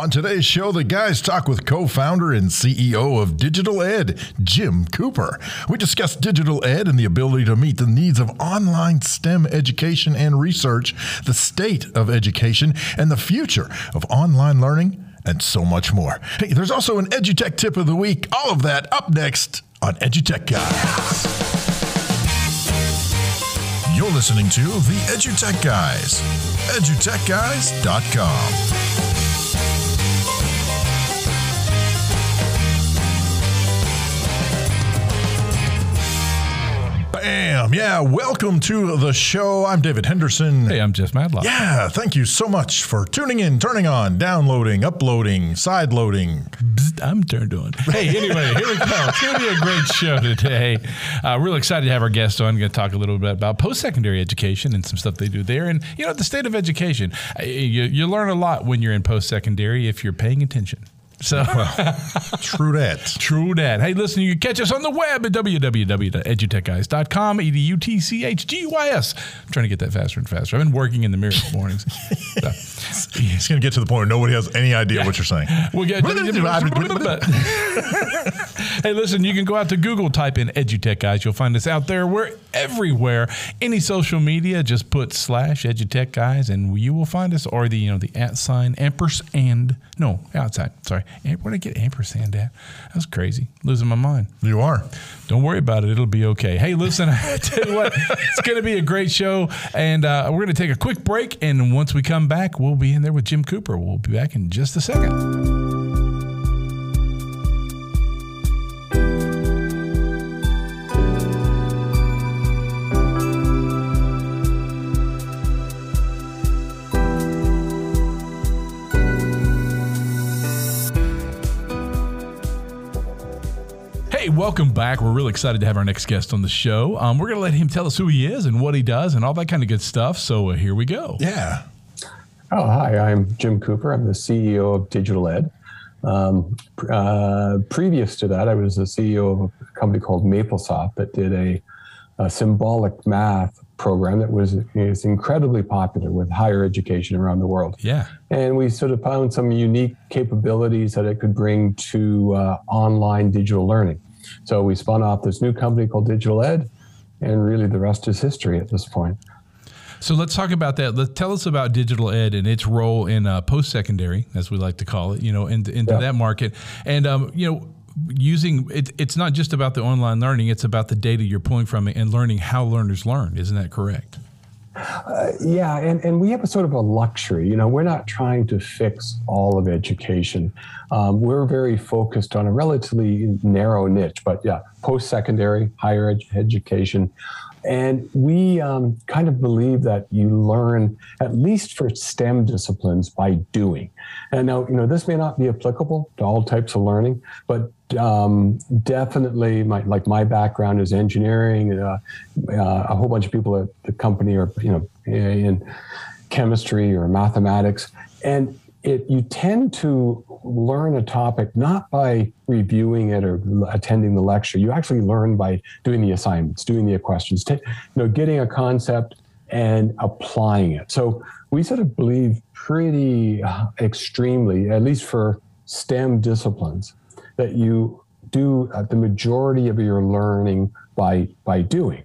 On today's show, the guys talk with co-founder and CEO of Digital Ed, Jim Cooper. We discuss digital ed and the ability to meet the needs of online STEM education and research, the state of education, and the future of online learning, and so much more. Hey, there's also an EduTech tip of the week. All of that up next on EduTech Guys. You're listening to the EduTech Guys, edutechguys.com. Bam! Yeah, welcome to the show. I'm David Henderson. Hey, I'm Jeff Madlock. Yeah, thank you so much for tuning in, turning on, downloading, uploading, sideloading. I'm turned on. Hey, anyway, here we go. It's going to be a great show today. Really excited to have our guest on. Going to talk a little bit about post-secondary education and some stuff they do there. And, you know, the state of education. You learn a lot when you're in post-secondary if you're paying attention. So, True that. True that. Hey, listen, you can catch us on the web at www.edutechguys.com, EDUTCHGUYS. I'm trying to get that faster and faster. I've been working in the mirror mornings. So. It's going to get to the point where nobody has any idea what you're saying. We'll get Hey, listen, you can go out to Google, type in EduTech Guys. You'll find us out there. We're everywhere. Any social media, just put /EduTech Guys, and you will find us, or the @ sign, ampersand. No, outside. Sorry. Where did I get ampersand at? That's crazy. Losing my mind. You are. Don't worry about it. It'll be okay. Hey, listen, I tell you what, it's going to be a great show, and we're going to take a quick break, and once we come back, we'll be in there with Jim Cooper. We'll be back in just a second. Hey, welcome back. We're really excited to have our next guest on the show. We're going to let him tell us who he is and what he does and all that kind of good stuff. So here we go. Yeah. Oh, hi. I'm Jim Cooper. I'm the CEO of Digital Ed. Previous to that, I was the CEO of a company called MapleSoft that did a symbolic math program that is incredibly popular with higher education around the world. Yeah. And we sort of found some unique capabilities that it could bring to online digital learning. So we spun off this new company called Digital Ed, and really the rest is history at this point. So let's talk about that. Tell us about Digital Ed and its role in post-secondary, as we like to call it, into that market. And, using it's not just about the online learning, it's about the data you're pulling from it and learning how learners learn. Isn't that correct? Yeah, and we have a sort of a luxury. We're not trying to fix all of education. We're very focused on a relatively narrow niche, but yeah, post-secondary, higher education. And we kind of believe that you learn, at least for STEM disciplines, by doing. And now, this may not be applicable to all types of learning, but definitely my background is engineering. A whole bunch of people at the company are, in chemistry or mathematics. And you tend to learn a topic not by reviewing it or attending the lecture. You actually learn by doing the assignments, doing the questions, getting a concept and applying it. So we sort of believe pretty extremely, at least for STEM disciplines, that you do the majority of your learning by doing.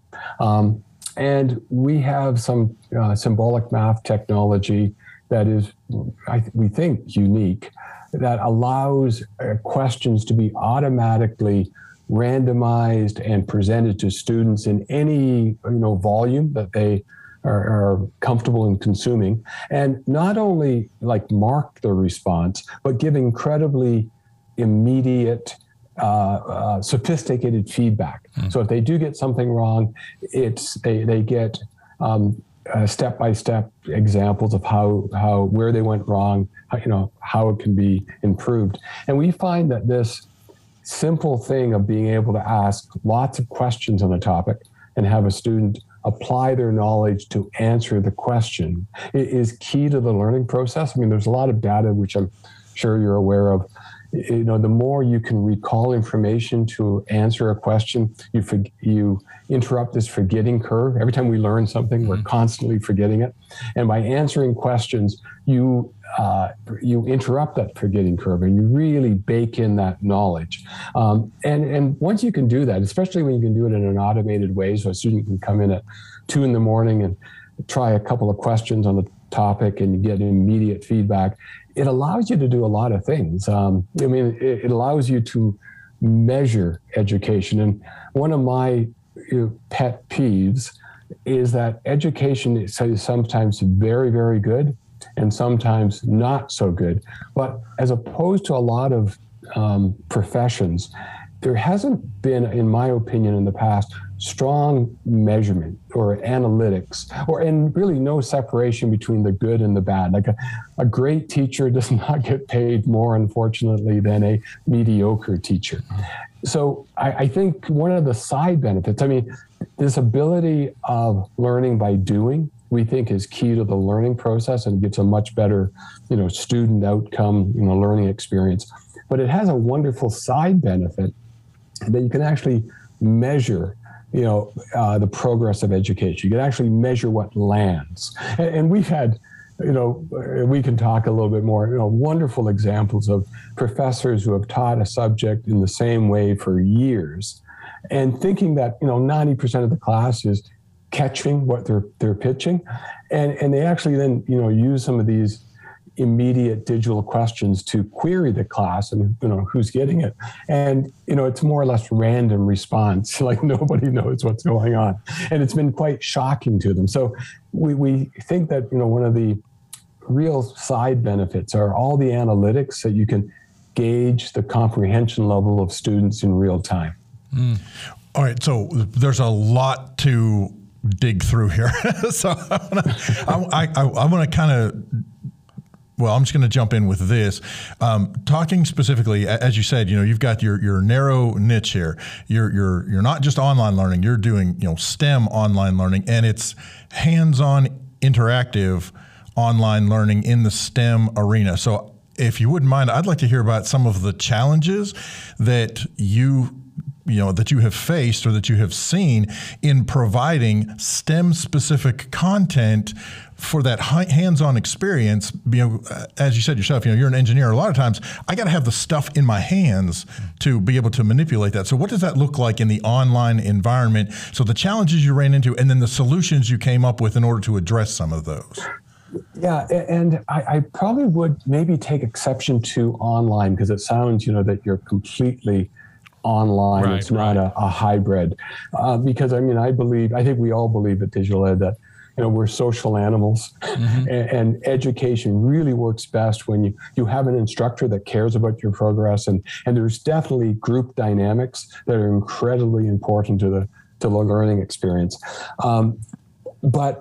And we have some symbolic math technology that is, we think, unique, that allows questions to be automatically randomized and presented to students in any volume that they are comfortable in consuming, and not only mark the response, but give incredibly immediate, sophisticated feedback. So if they do get something wrong, they get step-by-step examples of where they went wrong, how it can be improved. And we find that this simple thing of being able to ask lots of questions on a topic and have a student apply their knowledge to answer the question is key to the learning process. I mean, there's a lot of data, which I'm sure you're aware of, the more you can recall information to answer a question, you interrupt this forgetting curve. Every time we learn something, we're constantly forgetting it. And by answering questions, you interrupt that forgetting curve and you really bake in that knowledge. And once you can do that, especially when you can do it in an automated way, so a student can come in at 2 a.m. and try a couple of questions on the topic and you get immediate feedback, it allows you to do a lot of things. It allows you to measure education. And one of my pet peeves is that education is sometimes very, very good and sometimes not so good. But as opposed to a lot of professions, there hasn't been, in my opinion, in the past, strong measurement or analytics, and really no separation between the good and the bad. Like a great teacher does not get paid more, unfortunately, than a mediocre teacher. So I think one of the side benefits, this ability of learning by doing, we think is key to the learning process and gives a much better, student outcome, learning experience. But it has a wonderful side benefit that you can actually measure the progress of education. You can actually measure what lands. And we've had, we can talk a little bit more, wonderful examples of professors who have taught a subject in the same way for years and thinking that, 90% of the class is catching what they're pitching. And they actually then, use some of these immediate digital questions to query the class and who's getting it, and it's more or less random response, like nobody knows what's going on, and it's been quite shocking to them. So we think that one of the real side benefits are all the analytics that you can gauge the comprehension level of students in real time. All right, so there's a lot to dig through here. So I want to kind of. Well, I'm just going to jump in with this. Talking specifically, as you said, you've got your narrow niche here. You're not just online learning. You're doing STEM online learning, and it's hands-on, interactive online learning in the STEM arena. So, if you wouldn't mind, I'd like to hear about some of the challenges that that you have faced or that you have seen in providing STEM-specific content for that hands-on experience. As you said yourself, you're an engineer. A lot of times, I got to have the stuff in my hands to be able to manipulate that. So what does that look like in the online environment? So the challenges you ran into and then the solutions you came up with in order to address some of those. Yeah, and I probably would maybe take exception to online because it sounds, that you're completely online. Right, it's not a hybrid. Because I think we all believe at Digital Ed that we're social animals, and education really works best when you have an instructor that cares about your progress, and there's definitely group dynamics that are incredibly important to the learning experience. But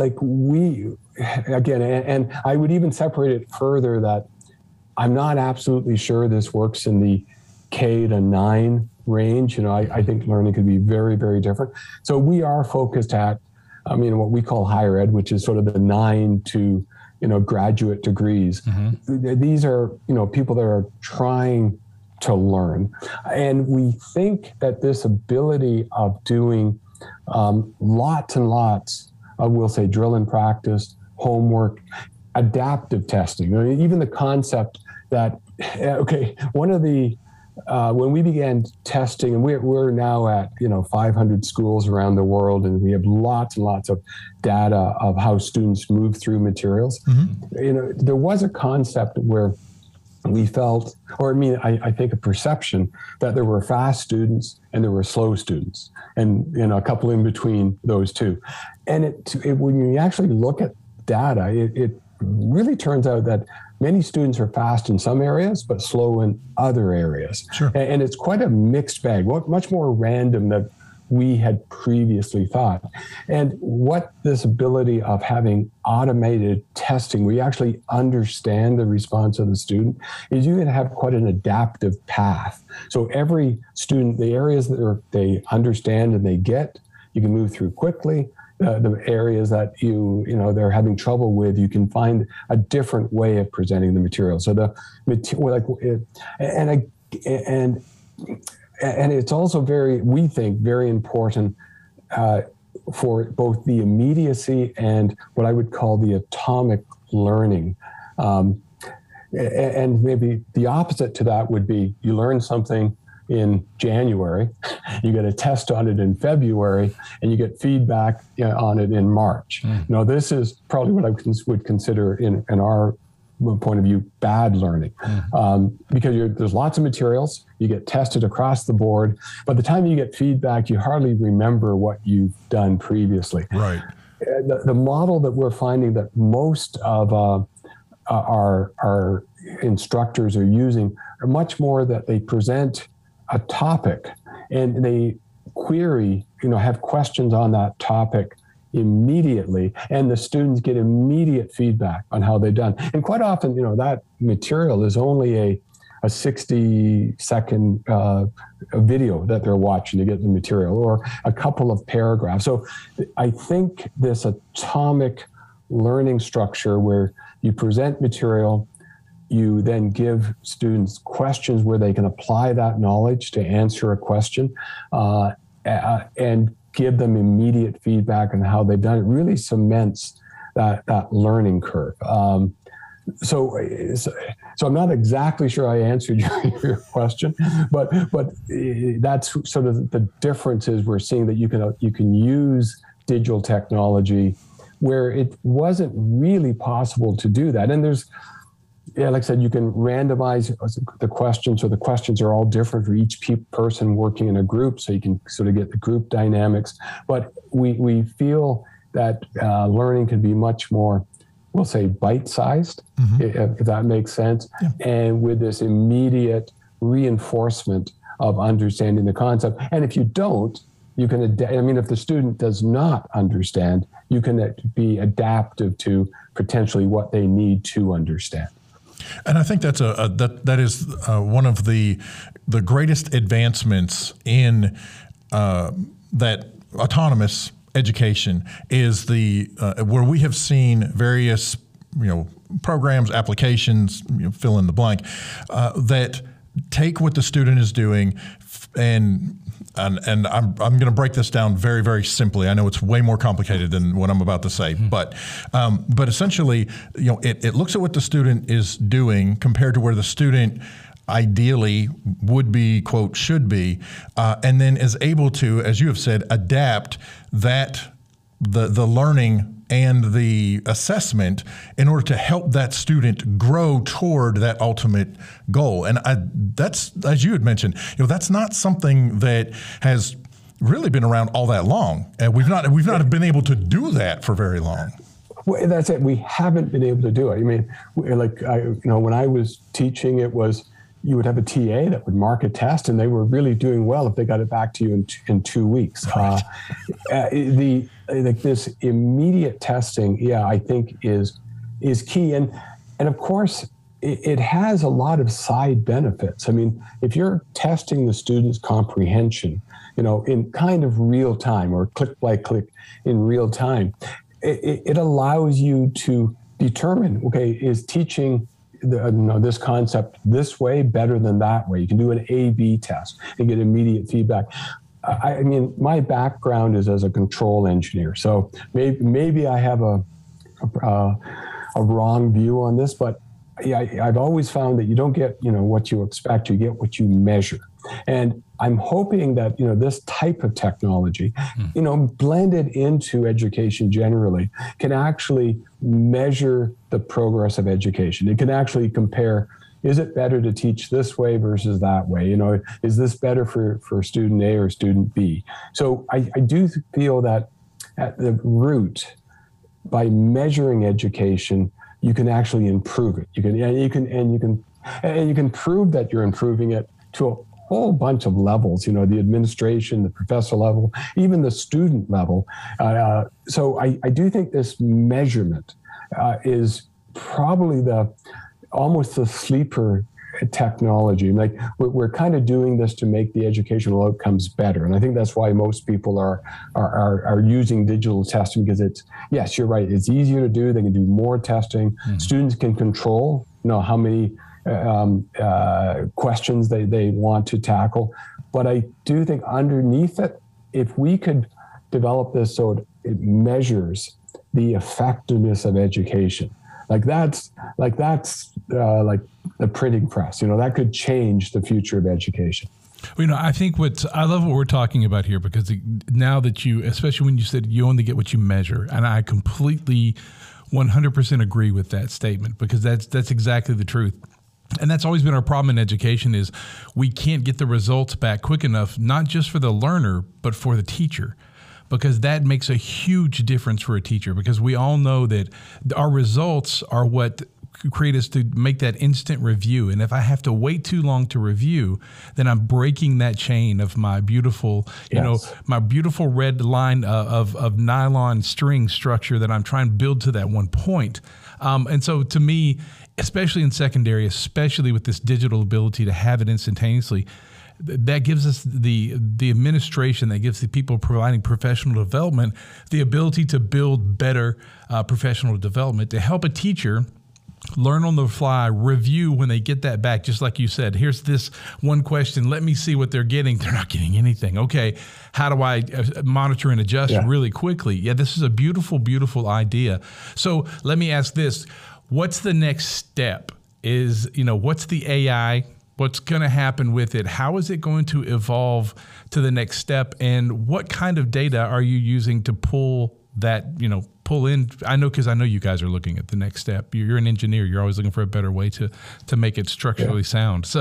and I would even separate it further that I'm not absolutely sure this works in the K-9 range. I think learning could be very, very different. So we are focused at what we call higher ed, which is sort of the 9 to, graduate degrees. These are, people that are trying to learn. And we think that this ability of doing lots and lots of, we'll say, drill and practice, homework, adaptive testing, even the concept that, one of the, when we began testing, and we're now at 500 schools around the world, and we have lots and lots of data of how students move through materials. There was a concept where we felt, I think a perception that there were fast students and there were slow students, and a couple in between those two. And when you actually look at data, it really turns out that many students are fast in some areas, but slow in other areas. Sure. And it's quite a mixed bag, much more random than we had previously thought. And what this ability of having automated testing, we actually understand the response of the student, is you can have quite an adaptive path. So every student, the areas that they understand and they get, you can move through quickly. the areas that they're having trouble with, you can find a different way of presenting the material. So and it's also we think very important for both the immediacy and what I would call the atomic learning. And maybe the opposite to that would be you learn something in January, you get a test on it in February, and you get feedback on it in March. Now, this is probably what I would consider in our point of view, bad learning, because there's lots of materials, you get tested across the board. By the time you get feedback, you hardly remember what you've done previously. Right. The model that we're finding that most of our instructors are using are much more that they present a topic and they query, have questions on that topic immediately, and the students get immediate feedback on how they've done. And quite often, that material is only a 60-second video that they're watching to get the material, or a couple of paragraphs. So I think this atomic learning structure where you present material, you then give students questions where they can apply that knowledge to answer a question, and give them immediate feedback on how they've done it, really cements that learning curve. So I'm not exactly sure I answered your question, but that's sort of the differences we're seeing, that you can use digital technology where it wasn't really possible to do that. And there's, like I said, you can randomize the questions, so the questions are all different for each person working in a group, so you can sort of get the group dynamics. But we feel that learning can be much more, we'll say, bite-sized, if that makes sense, and with this immediate reinforcement of understanding the concept. And if you don't, you can if the student does not understand, you can be adaptive to potentially what they need to understand. And I think that's that is one of the greatest advancements in that autonomous education is where we have seen various programs, applications, fill in the blank, that take what the student is doing and I'm going to break this down very, very simply. I know it's way more complicated than what I'm about to say, but essentially, it looks at what the student is doing compared to where the student ideally would be, quote, should be, and then is able to, as you have said, adapt the learning and the assessment in order to help that student grow toward that ultimate goal. And that's, as you had mentioned, that's not something that has really been around all that long. And we've not been able to do that for very long. Well, that's it. We haven't been able to do it. I mean, when I was teaching, it was, you would have a TA that would mark a test, and they were really doing well if they got it back to you in 2 weeks. Right. This immediate testing, I think is key, and of course it has a lot of side benefits. I mean, if you're testing the student's comprehension, in kind of real time or click by click in real time, it allows you to determine, okay, is teaching this concept this way better than that way. You can do an A/B test and get immediate feedback. I mean, my background is as a control engineer, so maybe I have a wrong view on this, but I've always found that you don't get what you expect, you get what you measure. And I'm hoping that this type of technology, blended into education generally, can actually measure the progress of education. It can actually compare, is it better to teach this way versus that way? Is this better for student A or student B? So I do feel that at the root, by measuring education, you can actually improve it. You can prove that you're improving it to a whole bunch of levels, the administration, the professor level, even the student level. So I do think this measurement is probably almost the sleeper technology. Like we're kind of doing this to make the educational outcomes better, and I think that's why most people are using digital testing, because it's, yes, you're right, it's easier to do. They can do more testing. Students can control, how many questions they want to tackle. But I do think underneath it, if we could develop this so it measures the effectiveness of education, like that's like the printing press, that could change the future of education. Well, I think I love what we're talking about here, because now that especially when you said you only get what you measure, and I completely 100% agree with that statement, because that's exactly the truth. And that's always been our problem in education, is we can't get the results back quick enough, not just for the learner, but for the teacher, because that makes a huge difference for a teacher, because we all know that our results are what create us to make that instant review. And if I have to wait too long to review, then I'm breaking that chain of my beautiful, my beautiful red line of nylon string structure that I'm trying to build to that one point. And so to me, especially in secondary, especially with this digital ability to have it instantaneously, that gives us the administration, that gives the people providing professional development the ability to build better professional development, to help a teacher learn on the fly, review when they get that back. Just like you said, here's this one question. Let me see what they're getting. They're not getting anything. Okay, how do I monitor and adjust really quickly? Yeah, this is a beautiful, beautiful idea. So let me ask this. What's the next step? What's the AI? What's going to happen with it? How is it going to evolve to the next step? And what kind of data are you using to pull in? I know, because I know you guys are looking at the next step. You're an engineer. You're always looking for a better way to make it structurally sound. So,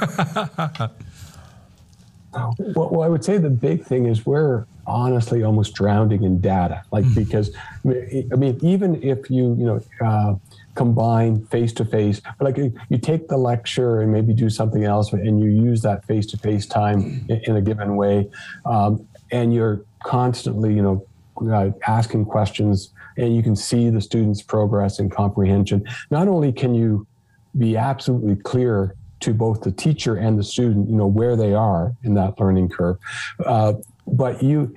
well, I would say the big thing is we're honestly almost drowning in data. Because even if you combine face-to-face, like you take the lecture and maybe do something else, and you use that face-to-face time in a given way, and you're constantly, asking questions, and you can see the student's progress and comprehension. Not only can you be absolutely clear to both the teacher and the student, where they are in that learning curve, but you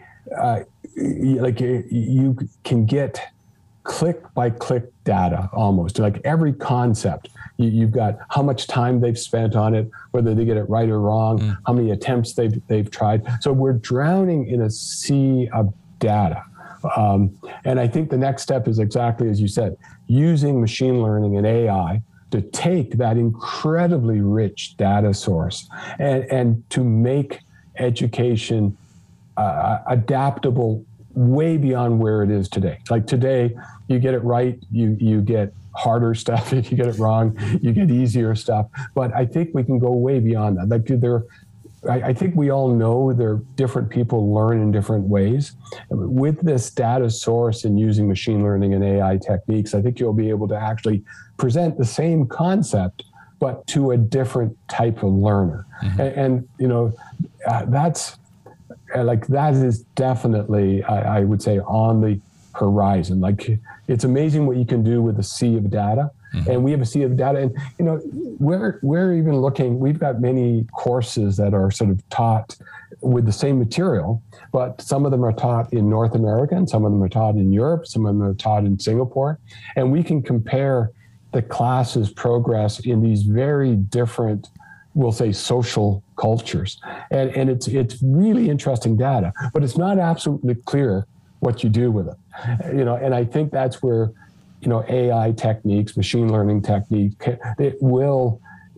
can get click by click data, almost like every concept. You've got how much time they've spent on it, whether they get it right or wrong, how many attempts they've tried. So we're drowning in a sea of data. And I think the next step is exactly as you said, using machine learning and AI to take that incredibly rich data source and to make education adaptable way beyond where it is today. Like today, you get it right, you get harder stuff. If you get it wrong, you get easier stuff. But I think we can go way beyond that. Like I think we all know different people learn in different ways. With this data source and using machine learning and AI techniques, I think you'll be able to actually present the same concept, but to a different type of learner. And that's that is definitely, I would say, on the horizon. Like, it's amazing what you can do with a sea of data. And we have a sea of data, and we're even looking. We've got many courses that are sort of taught with the same material, but some of them are taught in North America, and some of them are taught in Europe, some of them are taught in Singapore, and we can compare the classes' progress in these very different, we'll say, social cultures, and it's really interesting data, but it's not absolutely clear what you do with it, and I think that's where AI techniques, machine learning techniques, it will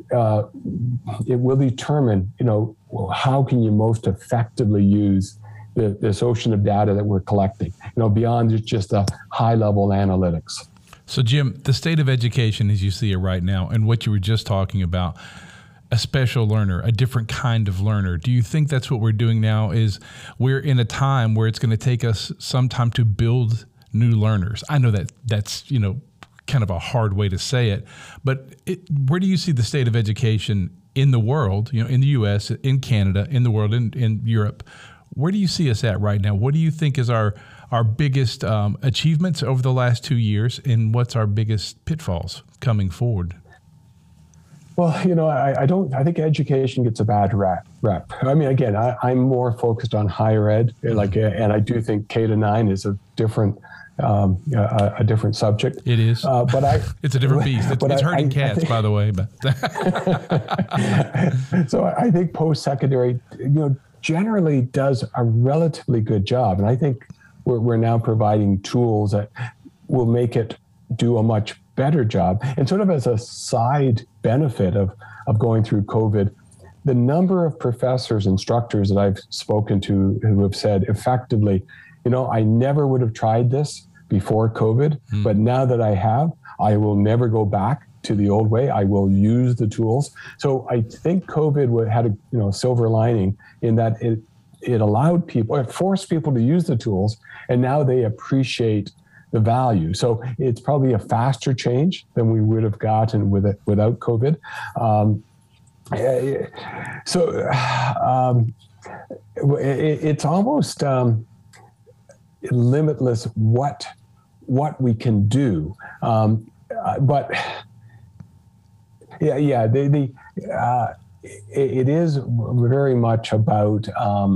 determine, how can you most effectively use this ocean of data that we're collecting, beyond just the high level analytics. So Jim, the state of education as you see it right now, and what you were just talking about, a special learner, a different kind of learner. Do you think that's what we're doing now? Is we're in a time where it's going to take us some time to build new learners? I know that's kind of a hard way to say it, but where do you see the state of education in the world? In the U.S., in Canada, in the world, in Europe. Where do you see us at right now? What do you think is our biggest achievements over the last 2 years, and what's our biggest pitfalls coming forward? Well, I think education gets a bad rep. I mean, again, I'm more focused on higher ed, and I do think K-9 is a different subject. It is, but it's a different beast. It's hurting cats, by the way. But so I think post-secondary, generally does a relatively good job, and I think we're now providing tools that will make it do a much better job. And sort of as a side benefit of going through COVID, the number of professors, instructors that I've spoken to who have said effectively, I never would have tried this before COVID, but now that I have, I will never go back to the old way. I will use the tools. So I think COVID had a silver lining in that it allowed people, it forced people to use the tools, and now they appreciate the value. So it's probably a faster change than we would have gotten without COVID. It's almost limitless what we can do. But it is very much about.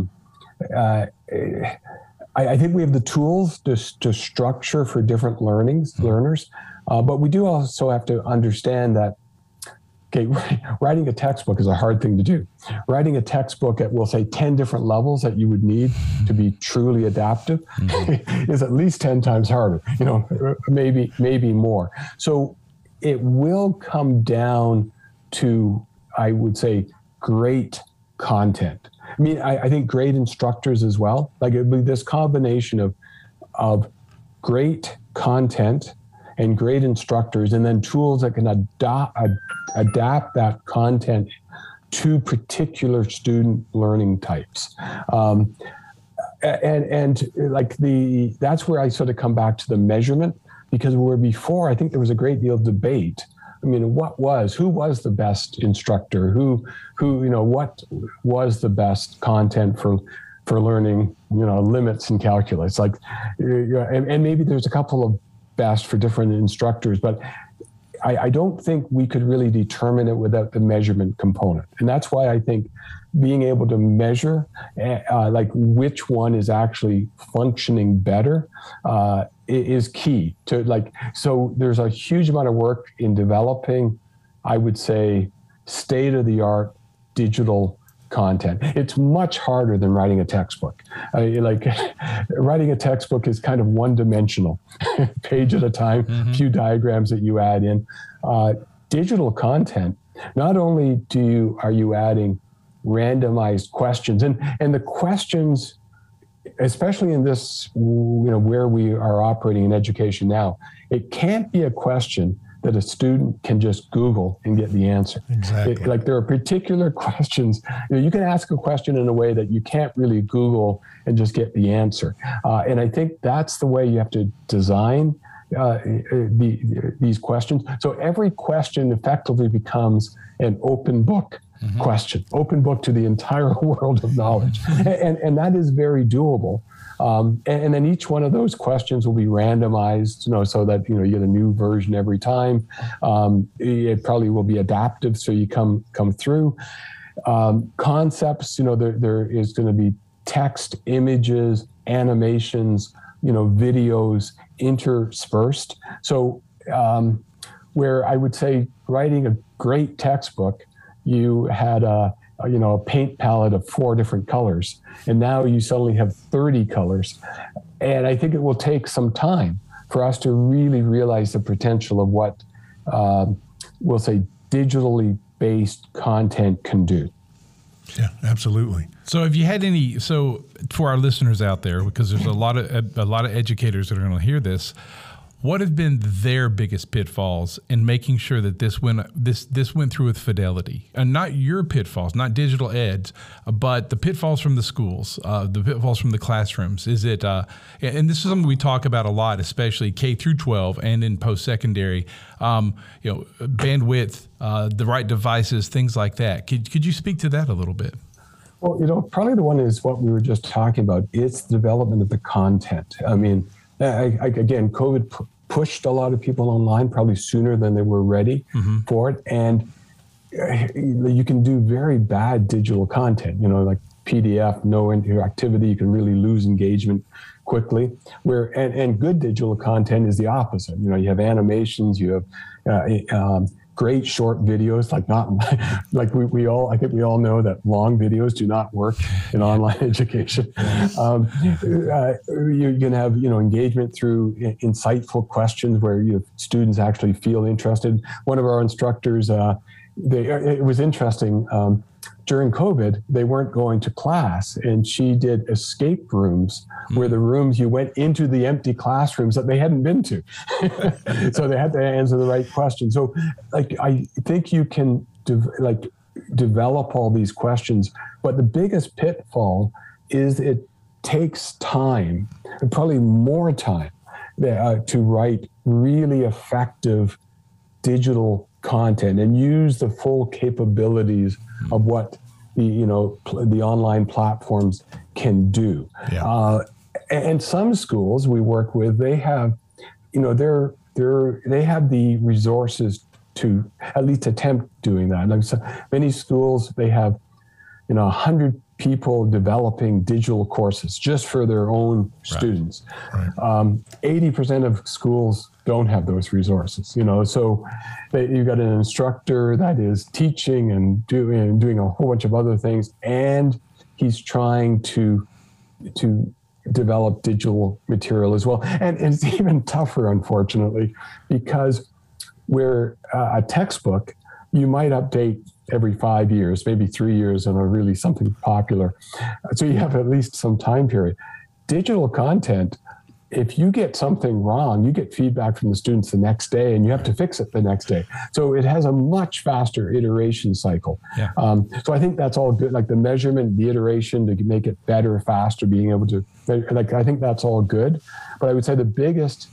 I think we have the tools to structure for different learners, but we do also have to understand that, writing a textbook is a hard thing to do. Writing a textbook at, we'll say, 10 different levels that you would need to be truly adaptive is at least 10 times harder, maybe more. So it will come down to, I would say, great content. I mean, I think great instructors as well. Like it'd be this combination of great content and great instructors, and then tools that can adapt that content to particular student learning types. That's where I sort of come back to the measurement, because where before I think there was a great deal of debate. I mean, who was the best instructor? What was the best content for learning, limits and calculus? And maybe there's a couple of best for different instructors, but I don't think we could really determine it without the measurement component. And that's why I think being able to measure which one is actually functioning better is key to so there's a huge amount of work in developing, I would say, state-of-the-art digital content. It's much harder than writing a textbook. Writing a textbook is kind of one-dimensional, page at a time, few diagrams that you add in. Digital content, not only are you adding randomized questions, and the questions, especially in this, where we are operating in education now, it can't be a question that a student can just Google and get the answer. Exactly. There are particular questions. You can ask a question in a way that you can't really Google and just get the answer. And I think that's the way you have to design these questions. So every question effectively becomes an open book question, open book to the entire world of knowledge. And that is very doable. And then each one of those questions will be randomized, so that, you get a new version every time. It probably will be adaptive, so you come through. Concepts, there is going to be text, images, animations, videos interspersed. So where I would say writing a great textbook, you had a paint palette of 4 different colors, and now you suddenly have 30 colors. And I think it will take some time for us to really realize the potential of what we'll say digitally based content can do. Yeah, absolutely. So have you had so for our listeners out there, because there's a lot of educators that are going to hear this, what have been their biggest pitfalls in making sure that this went through with fidelity? And not your pitfalls, not digital eds, but the pitfalls from the schools, the pitfalls from the classrooms. Is it, and this is something we talk about a lot, especially K through 12 and in post-secondary, bandwidth, the right devices, things like that. Could you speak to that a little bit? Well, probably the one is what we were just talking about. It's the development of the content. I mean, again, COVID pushed a lot of people online probably sooner than they were ready for it. And you can do very bad digital content, like PDF, no interactivity. You can really lose engagement quickly. And good digital content is the opposite. You have animations, you have great short videos, I think we all know that long videos do not work in online education. You can have, engagement through insightful questions where students actually feel interested. One of our instructors, it was interesting. During COVID, they weren't going to class, and she did escape rooms where the rooms you went into the empty classrooms that they hadn't been to. So they had to answer the right question. So I think you can develop all these questions, but the biggest pitfall is it takes time, and probably more time, to write really effective digital content and use the full capabilities of what the online platforms can do. Yeah. And some schools we work with, they have, they have the resources to at least attempt doing that. Like many schools, they have, 100 people developing digital courses just for their own students. Right. 80% of schools don't have those resources, so you've got an instructor that is teaching and doing a whole bunch of other things, and he's trying to develop digital material as well. And it's even tougher, unfortunately, because where a textbook, you might update every 5 years, maybe 3 years on really something popular. So you have at least some time period. Digital content, if you get something wrong, you get feedback from the students the next day, and you have to fix it the next day. So it has a much faster iteration cycle. Yeah. So I think that's all good, like the measurement, the iteration to make it better, faster, being able to, I think that's all good. But I would say the biggest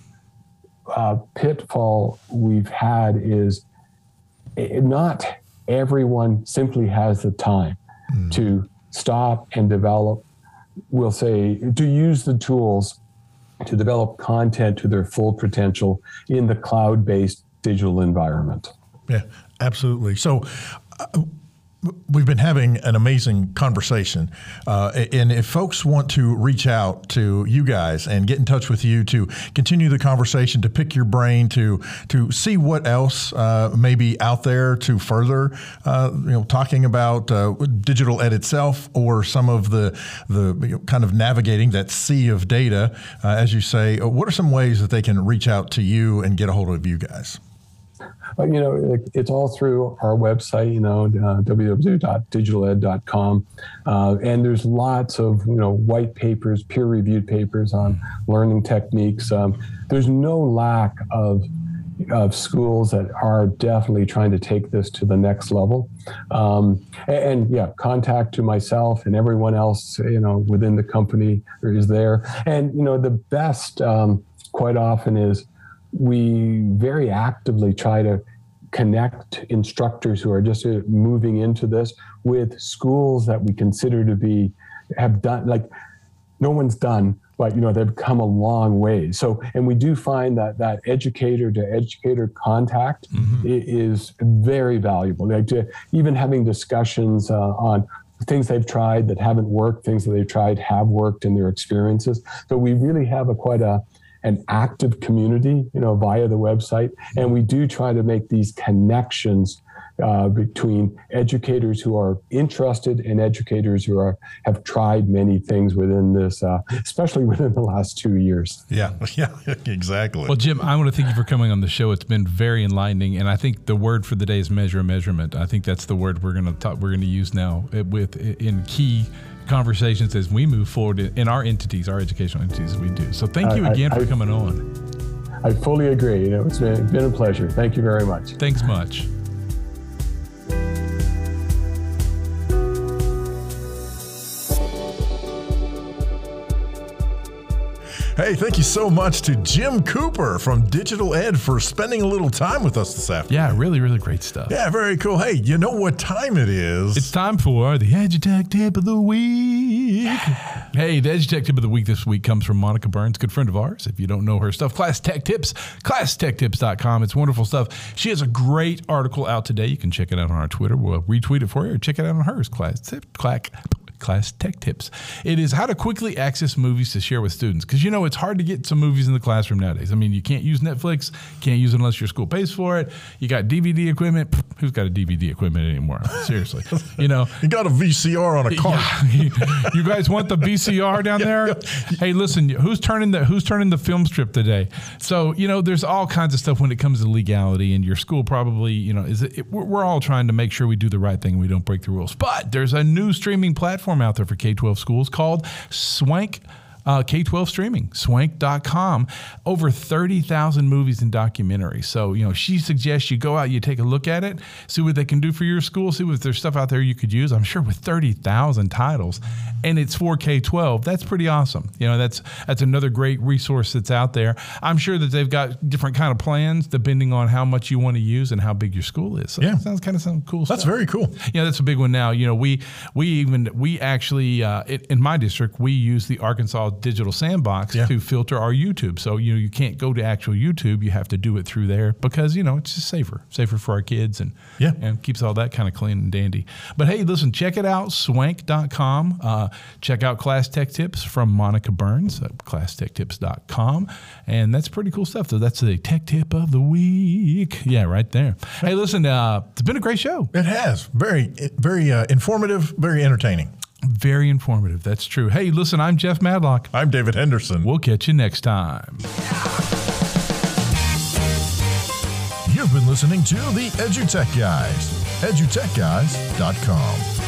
pitfall we've had is not everyone simply has the time to stop and develop, we'll say, to use the tools to develop content to their full potential in the cloud-based digital environment. Yeah, absolutely. So we've been having an amazing conversation. And if folks want to reach out to you guys and get in touch with you to continue the conversation, to pick your brain, to see what else may be out there to further, talking about digital ed itself, or some of the kind of navigating that sea of data, as you say, what are some ways that they can reach out to you and get a hold of you guys? It's all through our website, www.digitaled.com. And there's lots of, white papers, peer-reviewed papers on learning techniques. There's no lack of schools that are definitely trying to take this to the next level. Contact to myself and everyone else, within the company is there. And, the best quite often is we very actively try to connect instructors who are just moving into this with schools that we consider to have done, like no one's done, but they've come a long way. So, and we do find that educator to educator contact is very valuable. Like even having discussions on things they've tried that haven't worked, things that they've tried have worked in their experiences. So we really have quite an active community, via the website. And we do try to make these connections between educators who are interested and educators who have tried many things within this, especially within the last 2 years. Yeah, exactly. Well, Jim, I want to thank you for coming on the show. It's been very enlightening, and I think the word for the day is measurement. I think that's the word we're going to use now in key conversations as we move forward in our entities, our educational entities as we do. So thank you again for coming on. I fully agree. It's been a pleasure. Thank you very much. Thanks much. Hey, thank you so much to Jim Cooper from Digital Ed for spending a little time with us this afternoon. Yeah, really, really great stuff. Yeah, very cool. Hey, you know what time it is? It's time for the EduTech Tip of the Week. Hey, the EduTech tip of the week this week comes from Monica Burns, good friend of ours. If you don't know her stuff, Class Tech Tips, ClassTechTips.com. It's wonderful stuff. She has a great article out today. You can check it out on our Twitter. We'll retweet it for you or check it out on hers, Class Tech Tips. It is how to quickly access movies to share with students. Because, you know, it's hard to get some movies in the classroom nowadays. I mean, you can't use Netflix, can't use it unless your school pays for it. You got DVD equipment. Who's got a DVD equipment anymore? Seriously. You know, You got a VCR on a cart. yeah, you guys want the VCR down there? Hey, listen, who's turning the film strip today? So, you know, there's all kinds of stuff when it comes to legality, and your school probably, you know, we're all trying to make sure we do the right thing and we don't break the rules. But there's a new streaming platform out there for K-12 schools called Swank. K-12 streaming, swank.com, over 30,000 movies and documentaries. So, you know, she suggests you go out, you take a look at it, see what they can do for your school, see if there's stuff out there you could use. I'm sure with 30,000 titles, and it's for K-12, that's pretty awesome. You know, that's another great resource that's out there. I'm sure that they've got different kind of plans depending on how much you want to use and how big your school is. So that sounds kind of some cool stuff. That's very cool. Yeah, that's a big one now. You know, we actually, in my district, we use the Arkansas Digital Sandbox to filter our YouTube. So, you know, you can't go to actual YouTube. You have to do it through there because, you know, it's just safer for our kids and keeps all that kind of clean and dandy. But hey, listen, check it out, swank.com. Check out Class Tech Tips from Monica Burns at classtechtips.com. And that's pretty cool stuff. So that's the tech tip of the week. Yeah, right there. Hey, listen, it's been a great show. It has. Very, very informative, very entertaining. Very informative. That's true. Hey, listen, I'm Jeff Madlock. I'm David Henderson. We'll catch you next time. You've been listening to the EduTech Guys, edutechguys.com.